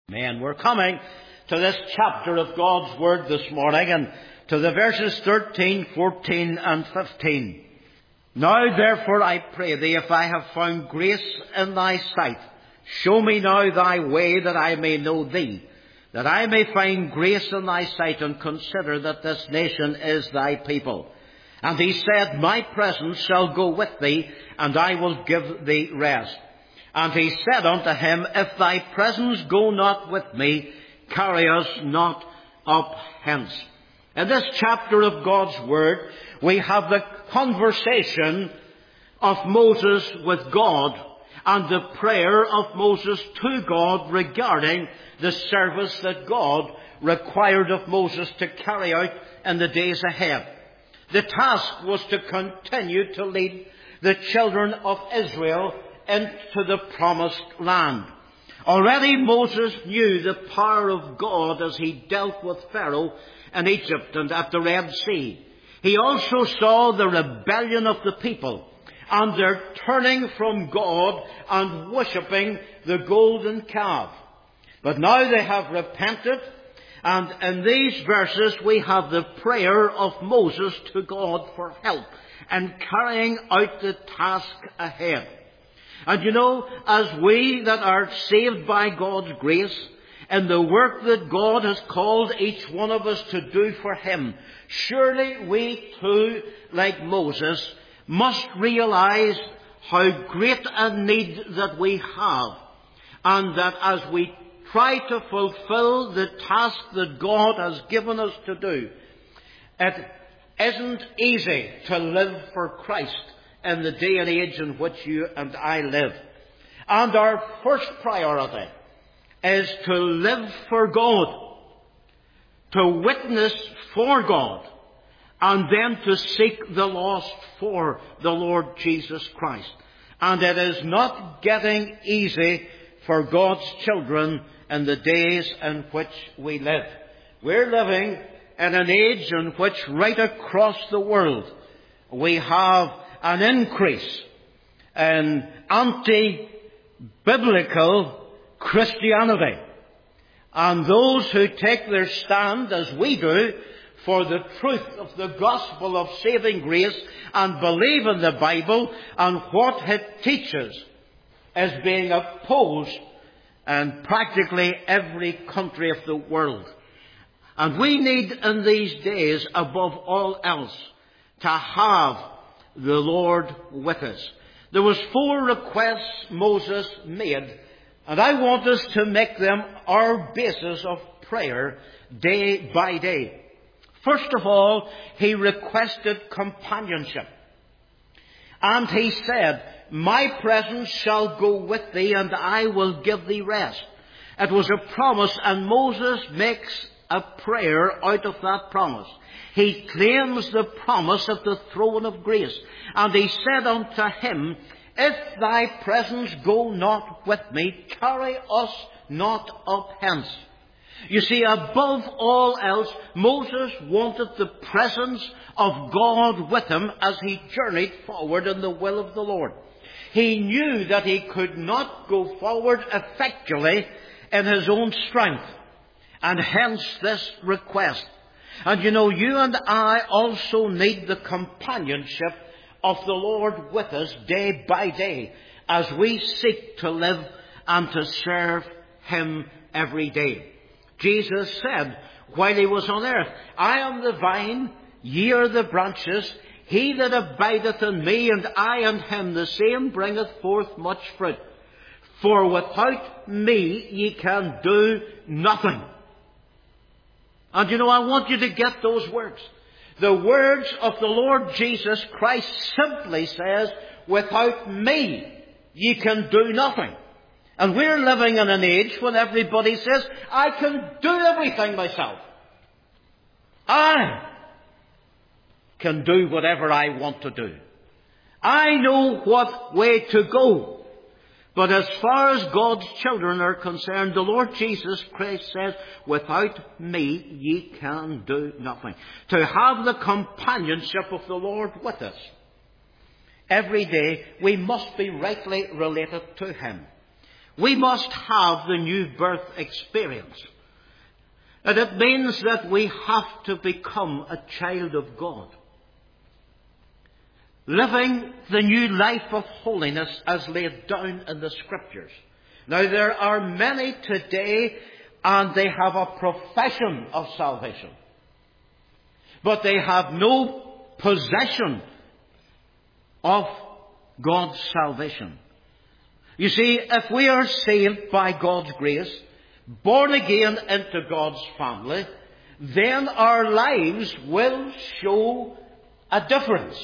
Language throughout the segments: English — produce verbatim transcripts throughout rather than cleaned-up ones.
Amen. We're coming to this chapter of God's Word this morning and to the verses thirteen, fourteen and fifteen. Now therefore I pray thee, if I have found grace in thy sight, show me now thy way that I may know thee, that I may find grace in thy sight, and consider that this nation is thy people. And he said, My presence shall go with thee, and I will give thee rest. And he said unto him, If thy presence go not with me, carry us not up hence. In this chapter of God's Word, we have the conversation of Moses with God and the prayer of Moses to God regarding the service that God required of Moses to carry out in the days ahead. The task was to continue to lead the children of Israel into the promised land. Already Moses knew the power of God as he dealt with Pharaoh in Egypt and at the Red Sea. He also saw the rebellion of the people and their turning from God and worshipping the golden calf. But now they have repented, and in these verses we have the prayer of Moses to God for help in carrying out the task ahead. And you know, as we that are saved by God's grace, in the work that God has called each one of us to do for Him, surely we too, like Moses, must realize how great a need that we have, and that as we try to fulfill the task that God has given us to do, it isn't easy to live for Christ in the day and age in which you and I live. And our first priority is to live for God, to witness for God, and then to seek the lost for the Lord Jesus Christ. And it is not getting easy for God's children in the days in which we live. We're living in an age in which right across the world we have an increase in anti-biblical Christianity. And those who take their stand, as we do, for the truth of the gospel of saving grace and believe in the Bible and what it teaches, is being opposed in practically every country of the world. And we need in these days, above all else, to have the Lord with us. There was four requests Moses made, and I want us to make them our basis of prayer day by day. First of all, he requested companionship. And he said, My presence shall go with thee, and I will give thee rest. It was a promise, and Moses makes a prayer out of that promise. He claims the promise at the throne of grace. And he said unto him, If thy presence go not with me, carry us not up hence. You see, above all else, Moses wanted the presence of God with him as he journeyed forward in the will of the Lord. He knew that he could not go forward effectually in his own strength, and hence this request. And you know, you and I also need the companionship of the Lord with us day by day as we seek to live and to serve Him every day. Jesus said while He was on earth, I am the vine, ye are the branches. He that abideth in me, and I in him, the same bringeth forth much fruit. For without me ye can do nothing. And you know, I want you to get those words. The words of the Lord Jesus Christ simply says, without me ye can do nothing. And we're living in an age when everybody says, I can do everything myself. I can do whatever I want to do. I know what way to go. But as far as God's children are concerned, the Lord Jesus Christ says, without me ye can do nothing. To have the companionship of the Lord with us every day, we must be rightly related to Him. We must have the new birth experience. And it means that we have to become a child of God, living the new life of holiness as laid down in the Scriptures. Now, there are many today, and they have a profession of salvation, but they have no possession of God's salvation. You see, if we are saved by God's grace, born again into God's family, then our lives will show a difference.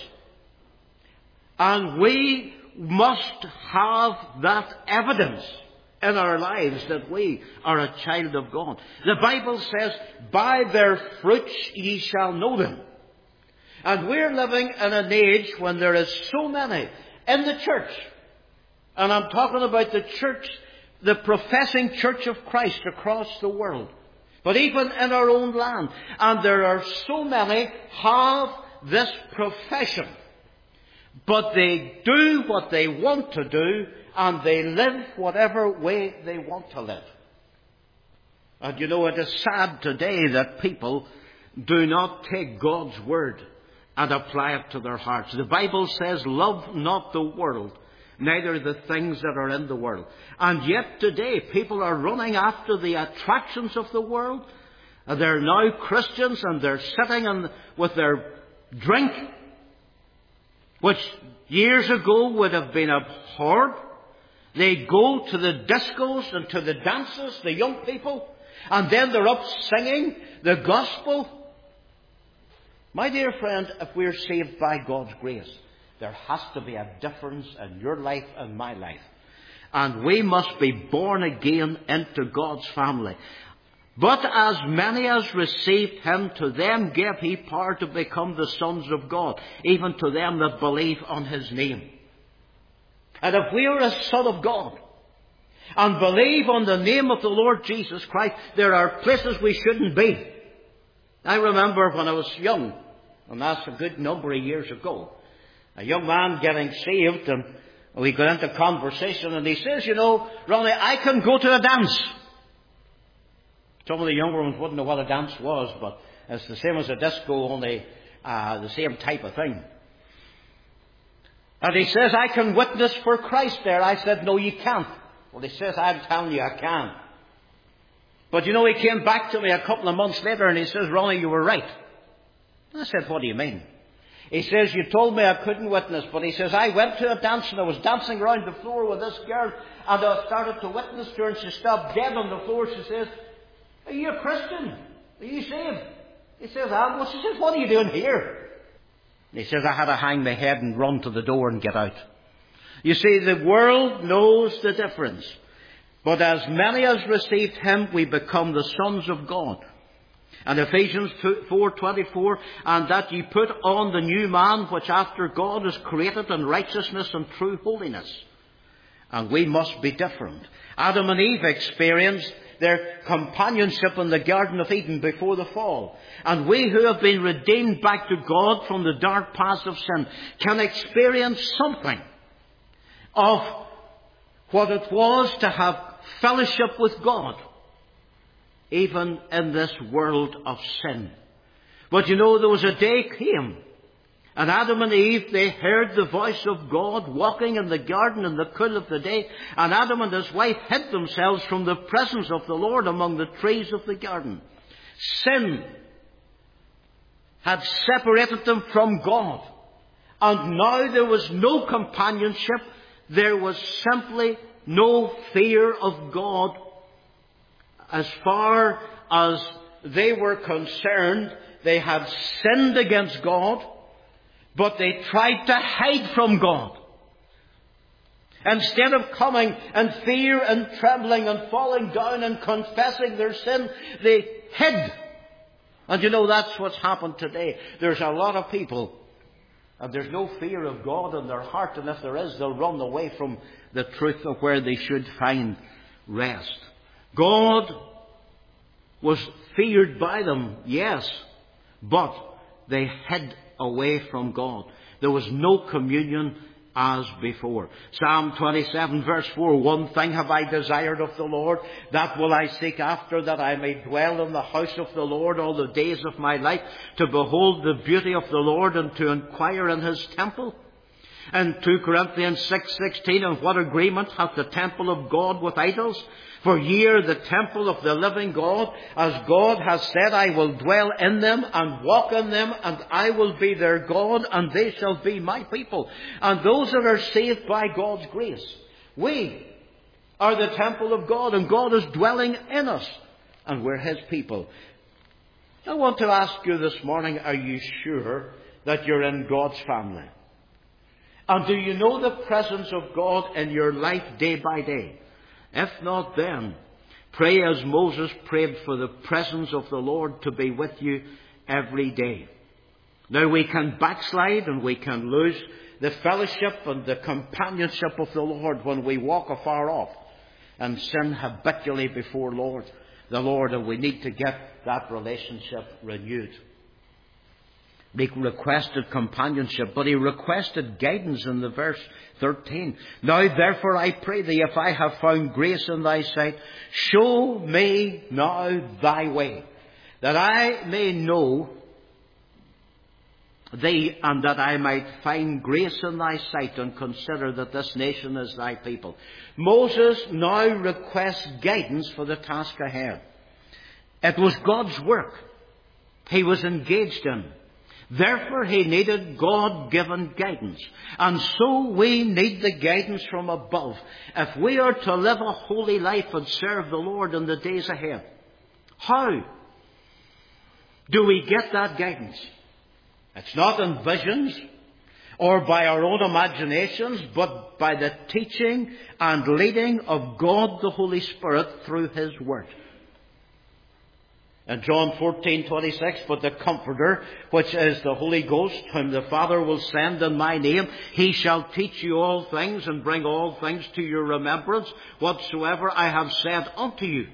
And we must have that evidence in our lives that we are a child of God. The Bible says, by their fruits ye shall know them. And we're living in an age when there is so many in the church. And I'm talking about the church, the professing church of Christ across the world. But even in our own land. And there are so many have this profession. But they do what they want to do, and they live whatever way they want to live. And you know, it is sad today that people do not take God's word and apply it to their hearts. The Bible says, love not the world, neither the things that are in the world. And yet today, people are running after the attractions of the world. And they're now Christians, and they're sitting in, with their drink, which years ago would have been abhorred. They go to the discos and to the dances, the young people, and then they're up singing the gospel. My dear friend, if we're saved by God's grace, there has to be a difference in your life and my life. And we must be born again into God's family. But as many as received him, to them gave he power to become the sons of God, even to them that believe on his name. And if we are a son of God and believe on the name of the Lord Jesus Christ, there are places we shouldn't be. I remember when I was young, and that's a good number of years ago, a young man getting saved, and we got into conversation, and he says, you know, Ronnie, I can go to a dance. Some of the younger ones wouldn't know what a dance was, but it's the same as a disco, only uh, the same type of thing. And he says, I can witness for Christ there. I said, no, you can't. Well, he says, I'm telling you, I can. But you know, he came back to me a couple of months later and he says, Ronnie, you were right. I said, what do you mean? He says, you told me I couldn't witness, but he says, I went to a dance and I was dancing around the floor with this girl, and I started to witness to her, and she stopped dead on the floor. She says, are you a Christian? Are you saved? He says, I'm. Well, she says, what are you doing here? And he says, I had to hang my head and run to the door and get out. You see, the world knows the difference. But as many as received him, we become the sons of God. And Ephesians four twenty-four, and that ye put on the new man, which after God is created in righteousness and true holiness. And we must be different. Adam and Eve experienced their companionship in the Garden of Eden before the fall. And we who have been redeemed back to God from the dark past of sin can experience something of what it was to have fellowship with God, even in this world of sin. But you know, there was a day came, and Adam and Eve, they heard the voice of God walking in the garden in the cool of the day, and Adam and his wife hid themselves from the presence of the Lord among the trees of the garden. Sin had separated them from God, and now there was no companionship. There was simply no fear of God. As far as they were concerned, they had sinned against God, but they tried to hide from God. Instead of coming in fear and trembling and falling down and confessing their sin, they hid. And you know, that's what's happened today. There's a lot of people, and there's no fear of God in their heart, and if there is, they'll run away from the truth of where they should find rest. God was feared by them, yes, but they hid away from God. There was no communion as before. Psalm twenty-seven verse four, one thing have I desired of the Lord, that will I seek after, that I may dwell in the house of the Lord all the days of my life, to behold the beauty of the Lord and to inquire in his temple. And two Corinthians six sixteen, and what agreement hath the temple of God with idols? For ye are the temple of the living God. As God has said, I will dwell in them and walk in them, and I will be their God, and they shall be my people. And those that are saved by God's grace, we are the temple of God, and God is dwelling in us, and we're his people. I want to ask you this morning, are you sure that you're in God's family? And do you know the presence of God in your life day by day? If not, then pray as Moses prayed for the presence of the Lord to be with you every day. Now, we can backslide and we can lose the fellowship and the companionship of the Lord when we walk afar off and sin habitually before Lord, the Lord, and we need to get that relationship renewed. He requested companionship, but he requested guidance in the verse thirteen. Now therefore I pray thee, if I have found grace in thy sight, show me now thy way, that I may know thee, and that I might find grace in thy sight, and consider that this nation is thy people. Moses now requests guidance for the task ahead. It was God's work he was engaged in. Therefore, he needed God-given guidance. And so we need the guidance from above if we are to live a holy life and serve the Lord in the days ahead. How do we get that guidance? It's not in visions or by our own imaginations, but by the teaching and leading of God the Holy Spirit through his Word. In John fourteen twenty-six, but the Comforter, which is the Holy Ghost, whom the Father will send in my name, he shall teach you all things and bring all things to your remembrance, whatsoever I have said unto you.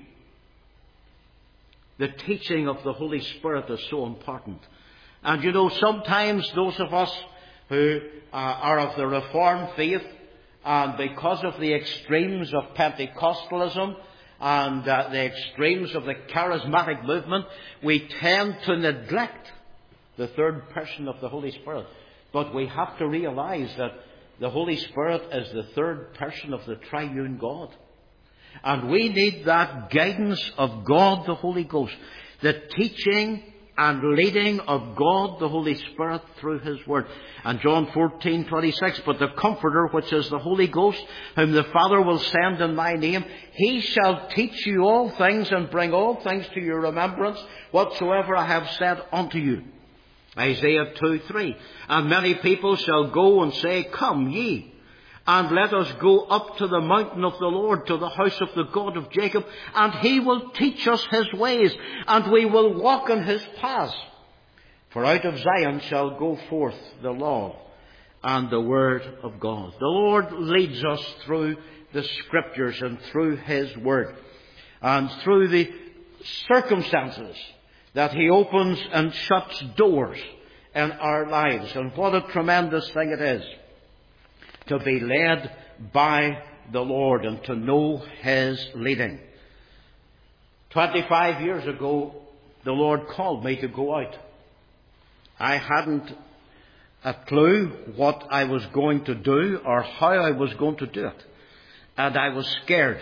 The teaching of the Holy Spirit is so important. And you know, sometimes those of us who uh, are of the Reformed faith, and because of the extremes of Pentecostalism, and uh, the extremes of the charismatic movement, we tend to neglect the third person of the Holy Spirit. But we have to realize that the Holy Spirit is the third person of the triune God. And we need that guidance of God the Holy Ghost, the teaching and leading of God the Holy Spirit through his Word. And John fourteen twenty-six, but the Comforter, which is the Holy Ghost, whom the Father will send in my name, he shall teach you all things and bring all things to your remembrance, whatsoever I have said unto you. Isaiah two three, and many people shall go and say, come ye, and let us go up to the mountain of the Lord, to the house of the God of Jacob, and he will teach us his ways, and we will walk in his paths. For out of Zion shall go forth the law and the word of God. The Lord leads us through the Scriptures and through his Word, and through the circumstances that he opens and shuts doors in our lives. And what a tremendous thing it is to be led by the Lord and to know his leading. Twenty-five years ago, the Lord called me to go out. I hadn't a clue what I was going to do or how I was going to do it. And I was scared.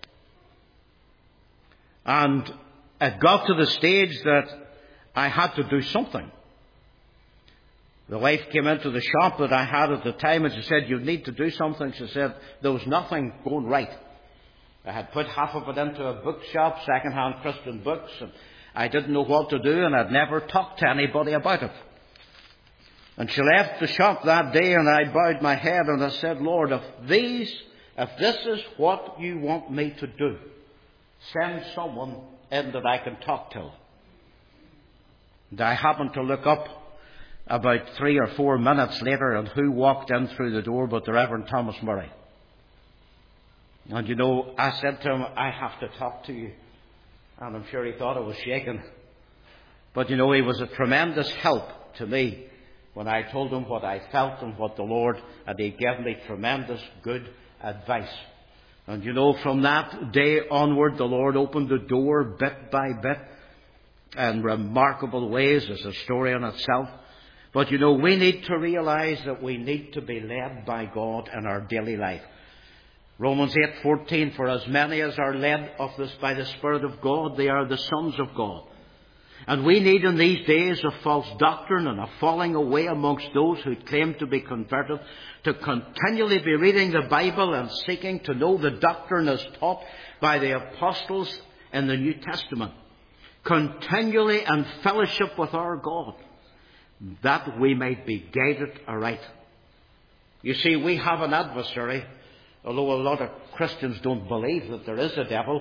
And it got to the stage that I had to do something. The wife came into the shop that I had at the time and she said, you need to do something. She said, there was nothing going right. I had put half of it into a bookshop, second-hand Christian books, and I didn't know what to do, and I'd never talked to anybody about it. And she left the shop that day, and I bowed my head and I said, Lord, if these, if this is what you want me to do, send someone in that I can talk to. And I happened to look up about three or four minutes later, and who walked in through the door but the Reverend Thomas Murray. And you know, I said to him, I have to talk to you. And I'm sure he thought I was shaking. But you know, he was a tremendous help to me when I told him what I felt and what the Lord, and he gave me tremendous good advice. And you know, from that day onward, the Lord opened the door bit by bit in remarkable ways. As a story in itself. But you know, we need to realize that we need to be led by God in our daily life. Romans eight fourteen, for as many as are led of this by the Spirit of God, they are the sons of God. And we need in these days of false doctrine and a falling away amongst those who claim to be converted to continually be reading the Bible and seeking to know the doctrine as taught by the apostles in the New Testament. Continually in fellowship with our God, that we might be guided aright. You see, we have an adversary, although a lot of Christians don't believe that there is a devil.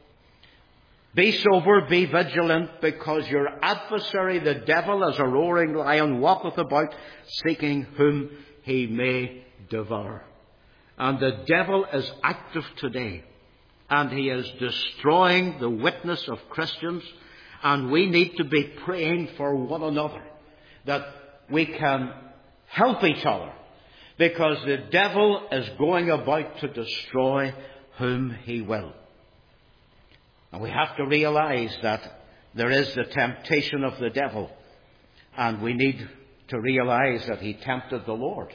Be sober, be vigilant, because your adversary, the devil, as a roaring lion, walketh about, seeking whom he may devour. And the devil is active today, and he is destroying the witness of Christians, and we need to be praying for one another, that we can help each other, because the devil is going about to destroy whom he will. And we have to realize that there is the temptation of the devil. And we need to realize that he tempted the Lord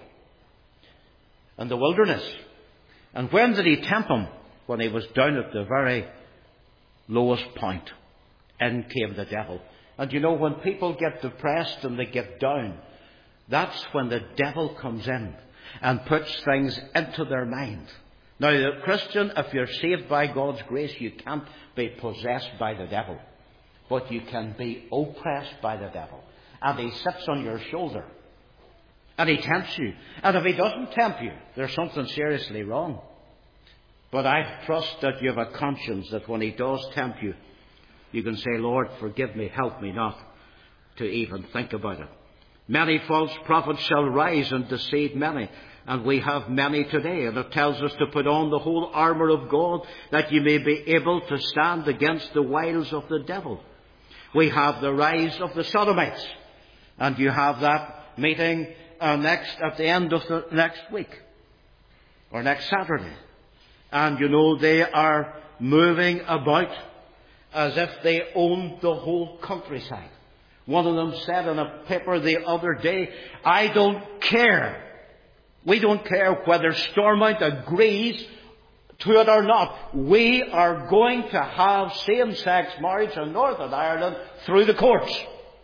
in the wilderness. And when did he tempt him? When he was down at the very lowest point. In came the devil. And you know, when people get depressed and they get down, that's when the devil comes in and puts things into their mind. Now, the Christian, if you're saved by God's grace, you can't be possessed by the devil. But you can be oppressed by the devil. And he sits on your shoulder. And he tempts you. And if he doesn't tempt you, there's something seriously wrong. But I trust that you have a conscience that when he does tempt you, you can say, Lord, forgive me, help me not to even think about it. Many false prophets shall rise and deceive many. And we have many today. And it tells us to put on the whole armour of God, that you may be able to stand against the wiles of the devil. We have the rise of the Sodomites. And you have that meeting uh, next at the end of the next week. Or next Saturday. And you know, they are moving about as if they owned the whole countryside. One of them said in a paper the other day, I don't care. We don't care whether Stormont agrees to it or not. We are going to have same-sex marriage in Northern Ireland through the courts.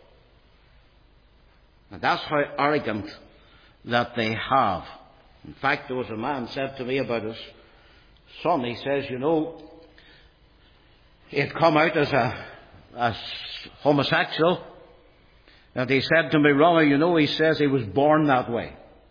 And that's how arrogant that they have. In fact, there was a man said to me about his son. He says, you know, he had come out as a, a homosexual. And he said to me, Ronnie, you know, he says he was born that way.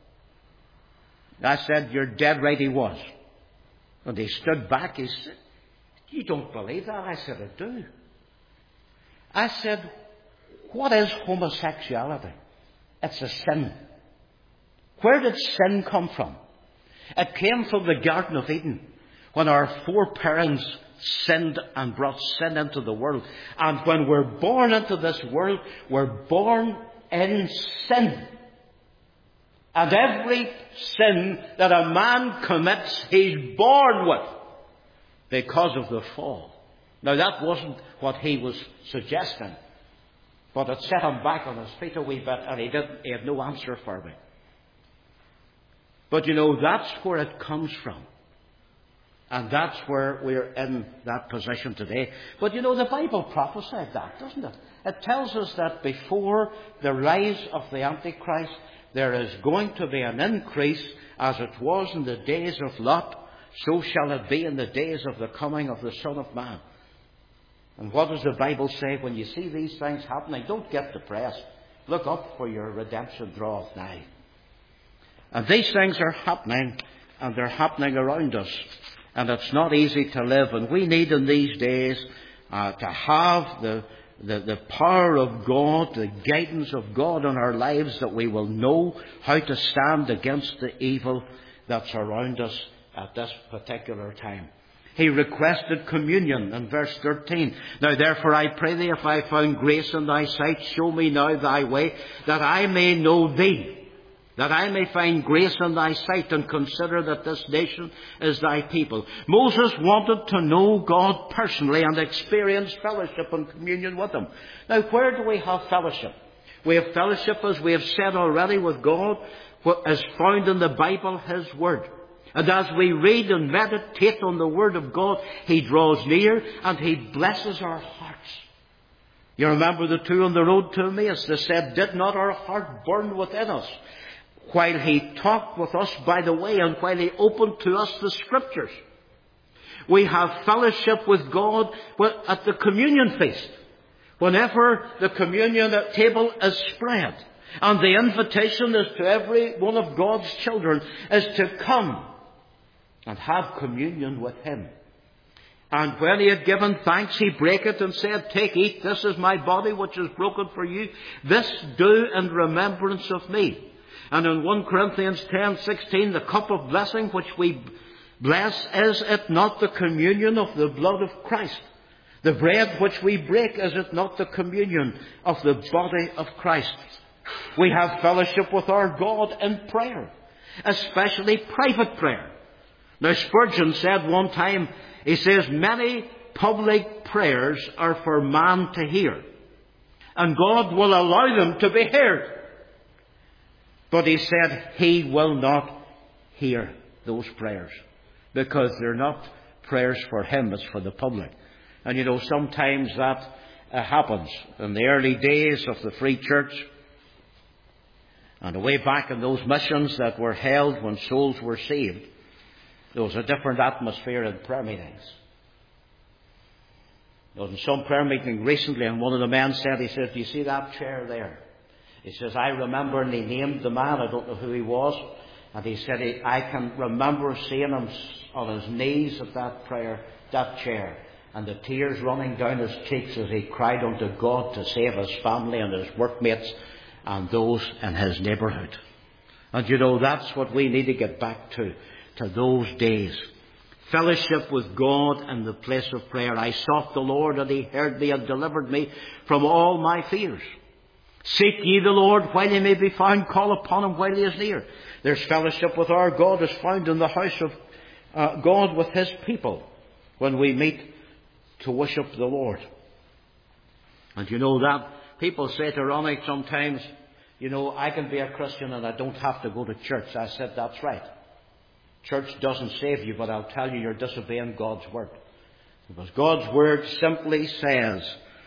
I said, you're dead right, he was. And he stood back. He said, you don't believe that? I said, I do. I said, what is homosexuality? It's a sin. Where did sin come from? It came from the Garden of Eden, when our foreparents sinned and brought sin into the world. And when we're born into this world, we're born in sin. And every sin that a man commits, he's born with because of the fall. Now, that wasn't what he was suggesting, but it set him back on his feet a wee bit, and he didn't. He had no answer for me. But you know, that's where it comes from. And that's where we're in that position today. But you know, the Bible prophesied that, doesn't it? It tells us that before the rise of the Antichrist, there is going to be an increase, as it was in the days of Lot, so shall it be in the days of the coming of the Son of Man. And what does the Bible say? When you see these things happening, don't get depressed. Look up, for your redemption draweth nigh. And these things are happening, and they're happening around us. And it's not easy to live. And we need in these days uh, to have the, the, the power of God, the guidance of God in our lives, that we will know how to stand against the evil that's around us at this particular time. He requested communion in verse thirteen. Now therefore I pray thee, if I found grace in thy sight, show me now thy way, that I may know thee, that I may find grace in thy sight, and consider that this nation is thy people. Moses wanted to know God personally and experience fellowship and communion with him. Now where do we have fellowship? We have fellowship, as we have said already, with God, what is found in the Bible, His Word. And as we read and meditate on the Word of God, He draws near and He blesses our hearts. You remember the two on the road to Emmaus? They said, did not our heart burn within us while He talked with us by the way, and while He opened to us the Scriptures? We have fellowship with God at the communion feast. Whenever the communion table is spread, and the invitation is to every one of God's children, is to come and have communion with Him. And when He had given thanks, He brake it and said, take, eat, this is my body which is broken for you. This do in remembrance of me. And in First Corinthians ten sixteen, the cup of blessing which we bless, is it not the communion of the blood of Christ? The bread which we break, is it not the communion of the body of Christ? We have fellowship with our God in prayer, especially private prayer. Now Spurgeon said one time, he says, many public prayers are for man to hear, and God will allow them to be heard. But he said He will not hear those prayers, because they're not prayers for Him, it's for the public. And you know, sometimes that uh, happens. In the early days of the Free Church, and way back in those missions that were held when souls were saved, there was a different atmosphere in prayer meetings. There was in some prayer meeting recently, and one of the men said, he says, do you see that chair there? He says, I remember, and he named the man, I don't know who he was, and he said, I can remember seeing him on his knees at that prayer, that chair, and the tears running down his cheeks as he cried unto God to save his family and his workmates and those in his neighbourhood. And you know, that's what we need to get back to, to those days. Fellowship with God in the place of prayer. I sought the Lord, and He heard me and delivered me from all my fears. Seek ye the Lord while He may be found. Call upon Him while He is near. There's fellowship with our God is found in the house of uh, God with His people when we meet to worship the Lord. And you know that people say to Ronnie sometimes, you know, I can be a Christian and I don't have to go to church. I said, that's right. Church doesn't save you, but I'll tell you, you're disobeying God's Word. Because God's Word simply says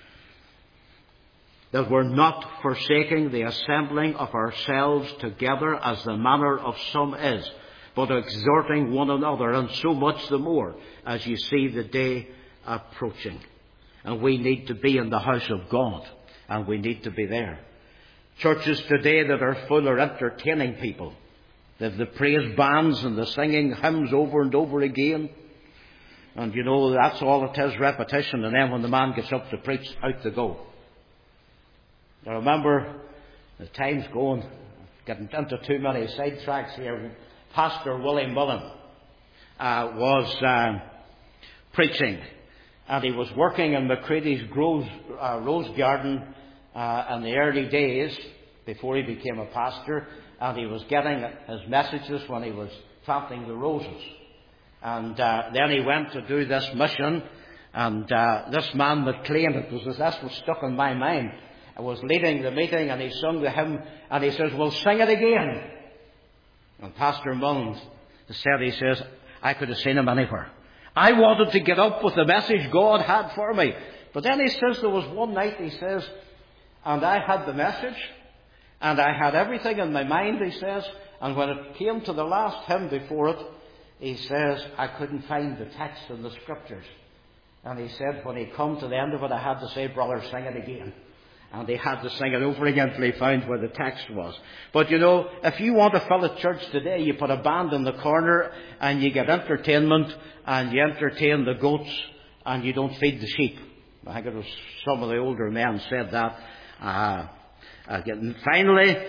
that we're not forsaking the assembling of ourselves together as the manner of some is, but exhorting one another, and so much the more as you see the day approaching. And we need to be in the house of God, and we need to be there. Churches today that are full are entertaining people. They've the praise bands and the singing hymns over and over again. And you know, that's all it is, repetition. And then when the man gets up to preach, out they go. I remember the time's going, getting into too many sidetracks here. Pastor Willie Mullen uh, was uh, preaching. And he was working in Macready's Rose, uh, Rose Garden uh, in the early days, before he became a pastor. And he was getting his messages when he was planting the roses. And uh, then he went to do this mission. And uh, this man McLean, it was this was stuck in my mind, was leading the meeting, and he sung the hymn, and he says, "We'll sing it again." And Pastor Mullins said, he says, I could have seen him anywhere. I wanted to get up with the message God had for me. But then he says there was one night, he says, and I had the message, and I had everything in my mind, he says, and when it came to the last hymn before it, he says, I couldn't find the text in the Scriptures. And he said, when he come to the end of it, I had to say, brother, sing it again. And he had to sing it over again until he found where the text was. But you know, if you want to fill a church today, you put a band in the corner and you get entertainment and you entertain the goats and you don't feed the sheep. I think it was some of the older men said that. Uh, and finally,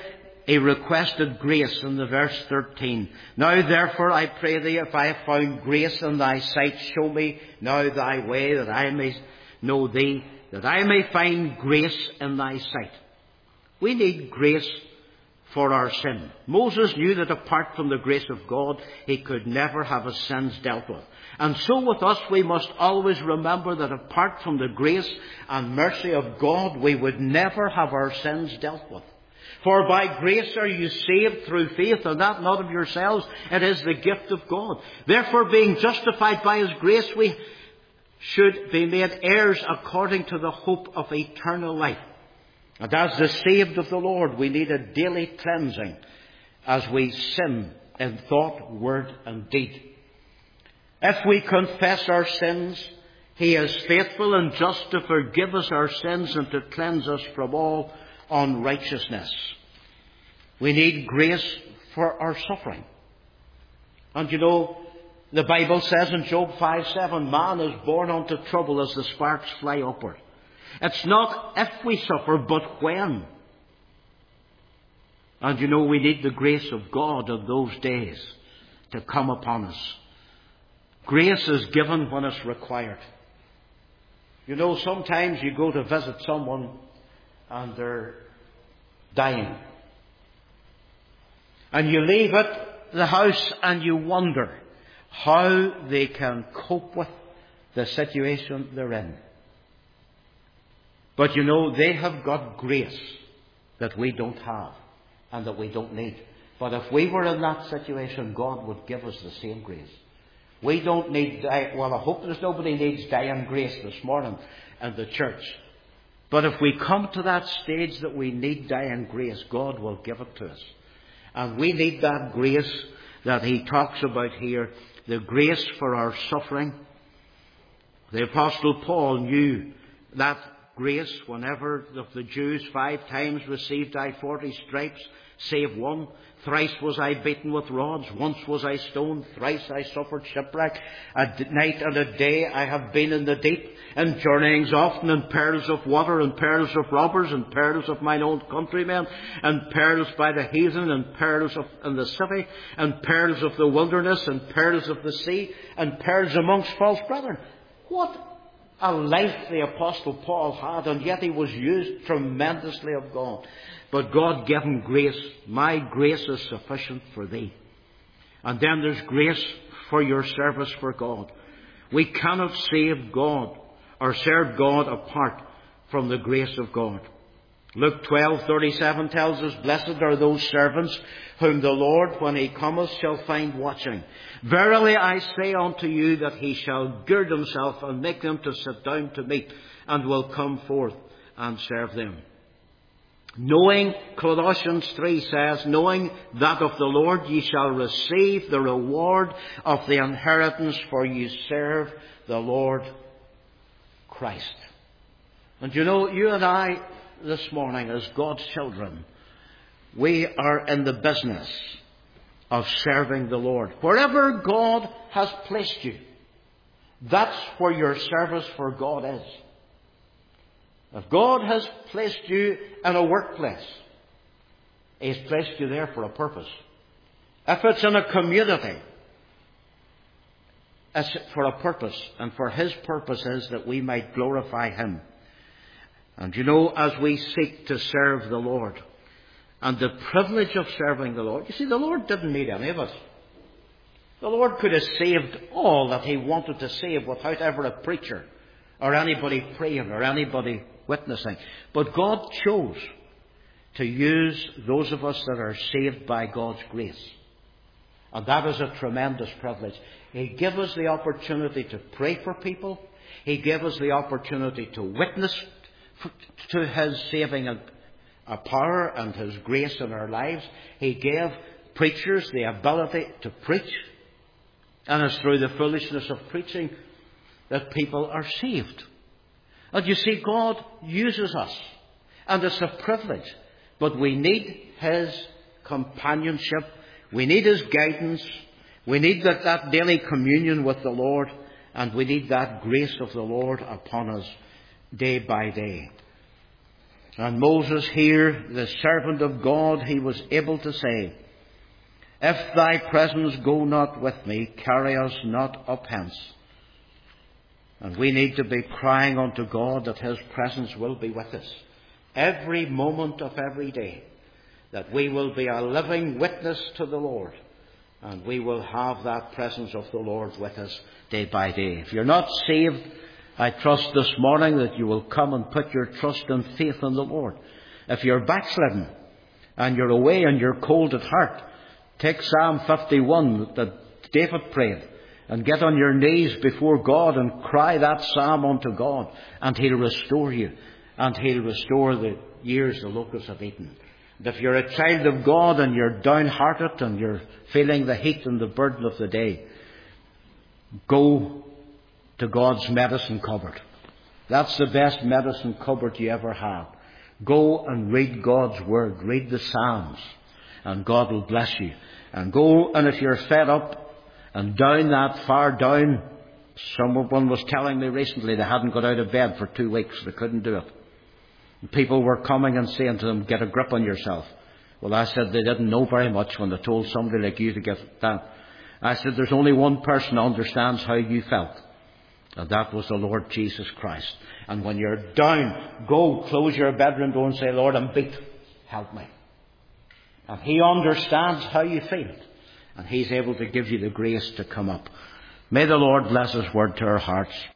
He requested grace in the verse thirteen. Now therefore I pray thee, if I have found grace in thy sight, show me now thy way, that I may know thee, that I may find grace in thy sight. We need grace for our sin. Moses knew that apart from the grace of God, he could never have his sins dealt with. And so with us, we must always remember that apart from the grace and mercy of God, we would never have our sins dealt with. For by grace are you saved through faith, and that not of yourselves, it is the gift of God. Therefore, being justified by his grace, we should be made heirs according to the hope of eternal life. And as the saved of the Lord, we need a daily cleansing as we sin in thought, word and deed. If we confess our sins, he is faithful and just to forgive us our sins and to cleanse us from all unrighteousness. We need grace for our suffering. And you know, the Bible says in Job five seven, man is born unto trouble as the sparks fly upward. It's not if we suffer, but when. And you know, we need the grace of God of those days to come upon us. Grace is given when it's required. You know, sometimes you go to visit someone and they're dying. And you leave it, the house, and you wonder how they can cope with the situation they're in. But you know, they have got grace that we don't have and that we don't need. But if we were in that situation, God would give us the same grace. We don't need, well, I hope there's nobody needs dying grace this morning in the church. But if we come to that stage that we need dying grace, God will give it to us. And we need that grace that he talks about here, the grace for our suffering. The Apostle Paul knew that grace whenever of the Jews five times received I forty stripes, save one. Thrice was I beaten with rods, once was I stoned, thrice I suffered shipwreck. A night and a day I have been in the deep, in journeyings often, in perils of water, and perils of robbers, and perils of mine own countrymen, and perils by the heathen, and perils of in the city, and perils of the wilderness, and perils of the sea, and perils amongst false brethren. What a life the Apostle Paul had, and yet he was used tremendously of God. But God gave him grace. My grace is sufficient for thee. And then there's grace for your service for God. We cannot save God or serve God apart from the grace of God. Luke twelve thirty-seven tells us, blessed are those servants whom the Lord, when he cometh, shall find watching. Verily I say unto you that he shall gird himself and make them to sit down to meat, and will come forth and serve them. Knowing, Colossians three says, knowing that of the Lord ye shall receive the reward of the inheritance, for ye serve the Lord Christ. And you know, you and I this morning, as God's children, we are in the business of serving the Lord. Wherever God has placed you, that's where your service for God is. If God has placed you in a workplace, he's placed you there for a purpose. If it's in a community, it's for a purpose. And for his purpose is that we might glorify him. And you know, as we seek to serve the Lord, and the privilege of serving the Lord, you see, the Lord didn't need any of us. The Lord could have saved all that he wanted to save without ever a preacher, or anybody praying, or anybody witnessing. But God chose to use those of us that are saved by God's grace. And that is a tremendous privilege. He gave us the opportunity to pray for people. He gave us the opportunity to witness to his saving power and his grace in our lives. He gave preachers the ability to preach. And it's through the foolishness of preaching that people are saved. And you see, God uses us. And it's a privilege. But we need his companionship. We need his guidance. We need that, that daily communion with the Lord. And we need that grace of the Lord upon us day by day. And Moses here, the servant of God, he was able to say, if thy presence go not with me, carry us not up hence. And we need to be crying unto God that his presence will be with us every moment of every day, that we will be a living witness to the Lord, and we will have that presence of the Lord with us day by day. If you're not saved, I trust this morning that you will come and put your trust and faith in the Lord. If you're backslidden and you're away and you're cold at heart, take Psalm fifty-one that David prayed and get on your knees before God and cry that psalm unto God, and he'll restore you, and he'll restore the years the locusts have eaten. And if you're a child of God and you're downhearted and you're feeling the heat and the burden of the day, go to God's medicine cupboard. That's the best medicine cupboard you ever have. Go and read God's Word. Read the Psalms, and God will bless you. And go, and if you're fed up and down that far down, someone was telling me recently they hadn't got out of bed for two weeks. They couldn't do it. And people were coming and saying to them, get a grip on yourself. Well, I said they didn't know very much when they told somebody like you to get that. I said there's only one person who understands how you felt, and that was the Lord Jesus Christ. And when you're down, go close your bedroom door and say, Lord, I'm beat. Help me. And he understands how you feel, and he's able to give you the grace to come up. May the Lord bless his word to our hearts.